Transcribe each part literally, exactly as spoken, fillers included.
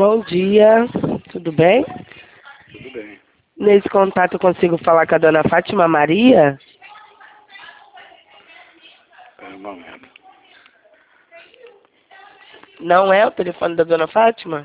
Bom dia, tudo bem? Tudo bem. Nesse contato eu consigo falar com a dona Fátima Maria? Espera um momento. Não é o telefone da dona Fátima?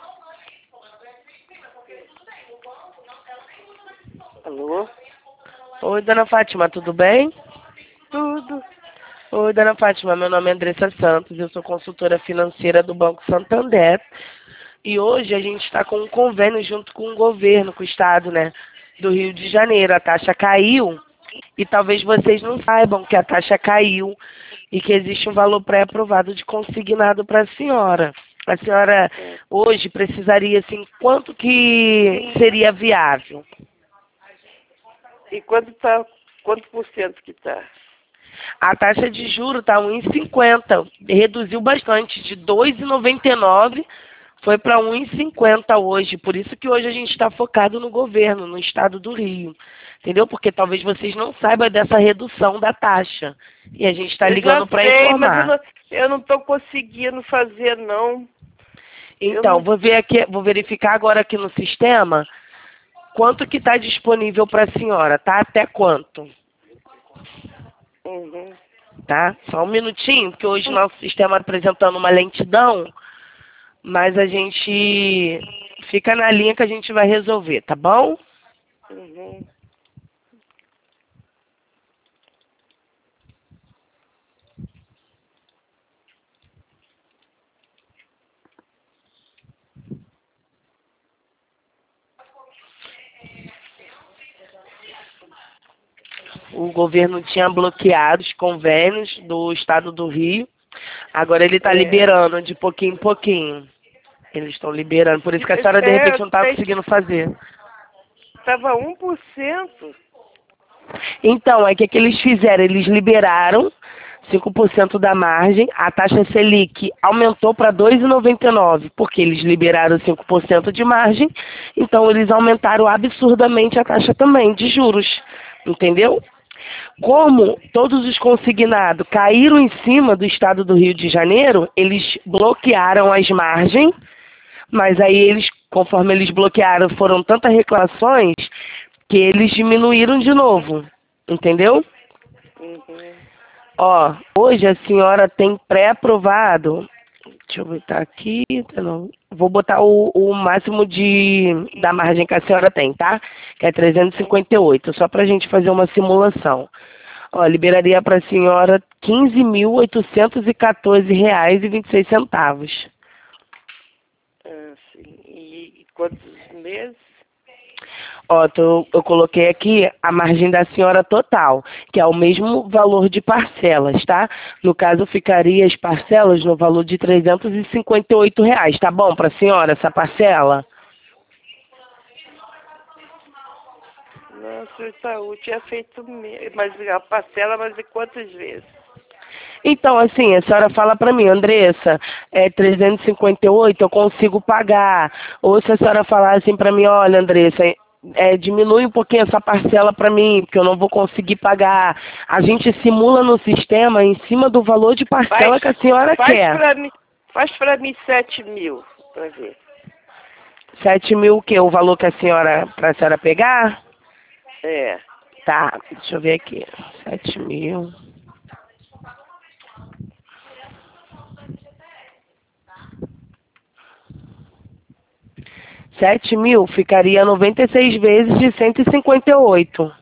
Alô? Oi, dona Fátima, tudo bem? Tudo. Oi, dona Fátima, meu nome é Andressa Santos, eu sou consultora financeira do Banco Santander. E hoje a gente está com um convênio junto com o governo, com o estado, né, do Rio de Janeiro. A taxa caiu e talvez vocês não saibam que a taxa caiu e que existe um valor pré-aprovado de consignado para a senhora. A senhora hoje precisaria, assim, quanto que seria viável? E quanto tá, quanto por cento que tá? A taxa de juros está um vírgula cinquenta, reduziu bastante, de dois vírgula noventa e nove foi para um vírgula cinquenta hoje. Por isso que hoje a gente está focado no governo, no estado do Rio. Entendeu? Porque talvez vocês não saibam dessa redução da taxa. E a gente está Eu ligando para já sei, informar. mas eu não, eu não tô conseguindo fazer, não. Então, não- vou ver aqui, vou verificar agora aqui no sistema quanto que está disponível para a senhora, tá? Até quanto? Uhum. Tá? Só um minutinho, porque hoje nosso sistema apresentando uma lentidão, mas a gente fica na linha que a gente vai resolver, tá bom? Uhum. O governo tinha bloqueado os convênios do estado do Rio. Agora ele está É. liberando de pouquinho em pouquinho. Eles estão liberando. Por isso que a senhora de É, repente não estava tem- conseguindo fazer. Tava um por cento. Então, é que o que eles fizeram? Eles liberaram cinco por cento da margem. A taxa Selic aumentou para dois vírgula noventa e nove, porque eles liberaram cinco por cento de margem. Então, eles aumentaram absurdamente a taxa também de juros. Entendeu? Como todos os consignados caíram em cima do estado do Rio de Janeiro, eles bloquearam as margens, mas aí eles, conforme eles bloquearam, foram tantas reclamações que eles diminuíram de novo, entendeu? Uhum. Ó, hoje a senhora tem pré-aprovado, deixa eu botar aqui, não, vou botar o, o máximo de, da margem que a senhora tem, tá? Que é trezentos e cinquenta e oito, só pra gente fazer uma simulação. Ó, liberaria para a senhora quinze mil oitocentos e quatorze reais e vinte e seis centavos. Ah, sim. E, e quantos meses? Ó, tô, eu coloquei aqui a margem da senhora total, que é o mesmo valor de parcelas, tá? No caso, ficaria as parcelas no valor de trezentos e cinquenta e oito reais, tá bom para a senhora essa parcela? Nossa, o Itaú tinha feito... Me... Mas a parcela, mas de quantas vezes? Então, assim, a senhora fala para mim, Andressa, é trezentos e cinquenta e oito, eu consigo pagar. Ou se a senhora falar assim para mim, olha, Andressa, é, diminui um pouquinho essa parcela para mim, porque eu não vou conseguir pagar. A gente simula no sistema em cima do valor de parcela Faz, que a senhora faz quer. pra mim, faz pra mim sete mil, pra ver. Sete mil o quê? O valor que a senhora, para a senhora pegar? É. Tá, deixa eu ver aqui. Sete mil. Sete mil ficaria noventa e seis vezes de cento e cinquenta e oito.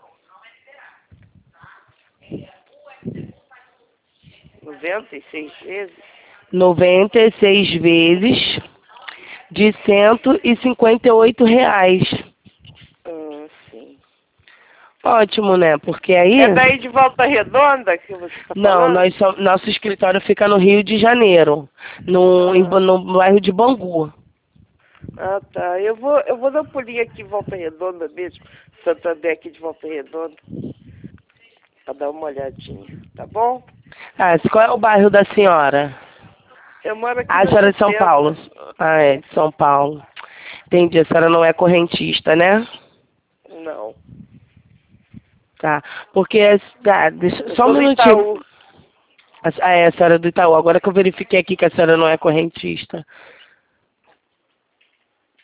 Noventa e seis vezes? Noventa e seis vezes de cento e cinquenta e oito reais. Ah, sim. Ótimo, né? Porque aí... É daí de Volta Redonda que você está Não, falando? nós só, nosso escritório fica no Rio de Janeiro, no, em- Ah. no bairro de Bangu. Ah, tá. Eu vou, eu vou dar um pulinho aqui em Volta Redonda mesmo. Santander aqui de Volta Redonda. Pra dar uma olhadinha. Tá bom? Ah, qual é o bairro da senhora? Eu moro aqui Ah, a na senhora é de São sessenta. Paulo. Ah, é, de São Paulo. Entendi, a senhora não é correntista, né? Não. Tá, porque... Ah, deixa, Eu só um sou do minutinho. Itaú. Ah, é, a senhora é do Itaú. Agora que eu verifiquei aqui que a senhora não é correntista.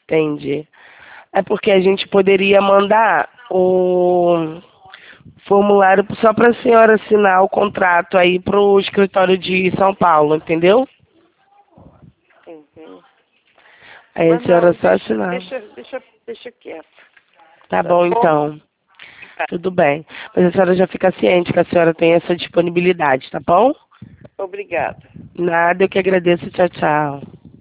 Entendi. É porque a gente poderia mandar o formulário só para a senhora assinar o contrato aí para o escritório de São Paulo, entendeu? Uhum. Aí a Mas senhora não, só deixa, assinar. deixa, deixa, deixa quieto. Tá Tá bom, bom? então. Tudo bem. Mas a senhora já fica ciente que a senhora tem essa disponibilidade, tá bom? Obrigada. Nada, eu que agradeço. Tchau, tchau.